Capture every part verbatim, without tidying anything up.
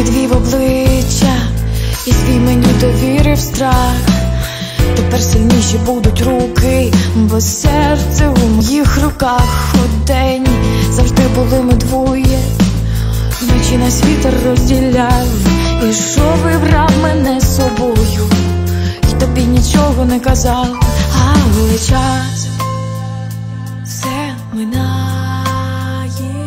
підвів обличчя і свій мені довірив страх. Тепер сильніші будуть руки, бо серце у моїх руках. Удень завжди були ми двоє, вночі нас вітер розділяв. Ішов і брав мене з собою, і тобі нічого не казав. Але час все минає,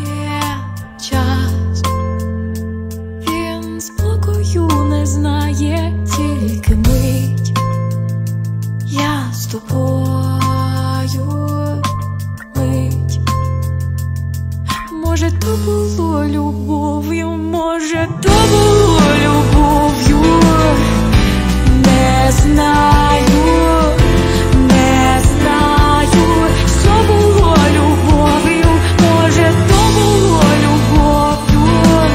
час він спокою не знає, тільки мить. Я з тобою мить. Може, то було любов'ю, може, то було любов'ю. Не знаю, не знаю, що було любов'ю, може, то було любов'ю.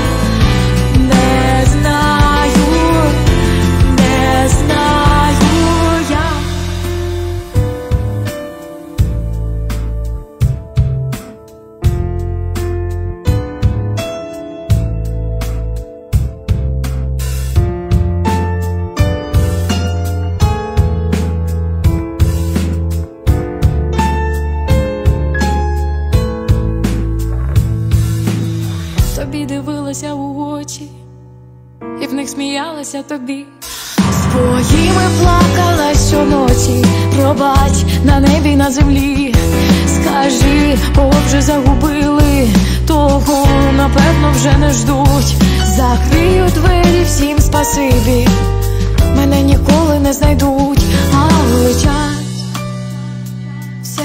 Не знаю, не знаю я. Тобі дивилася у очі, і в них сміялася тобі. Своїми плакала щоночі, пробач на небі, на землі. Скажи, кого вже загубили, того, напевно, вже не ждуть. Закрию двері, всім спасибі, мене ніколи не знайдуть. Але час все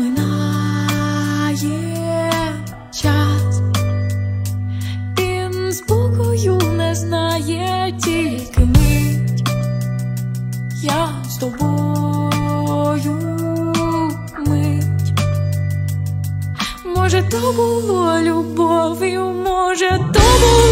минає, час спокою не знає, тільки мить. Я з тобою мить. Може, то було любов'ю, може, то було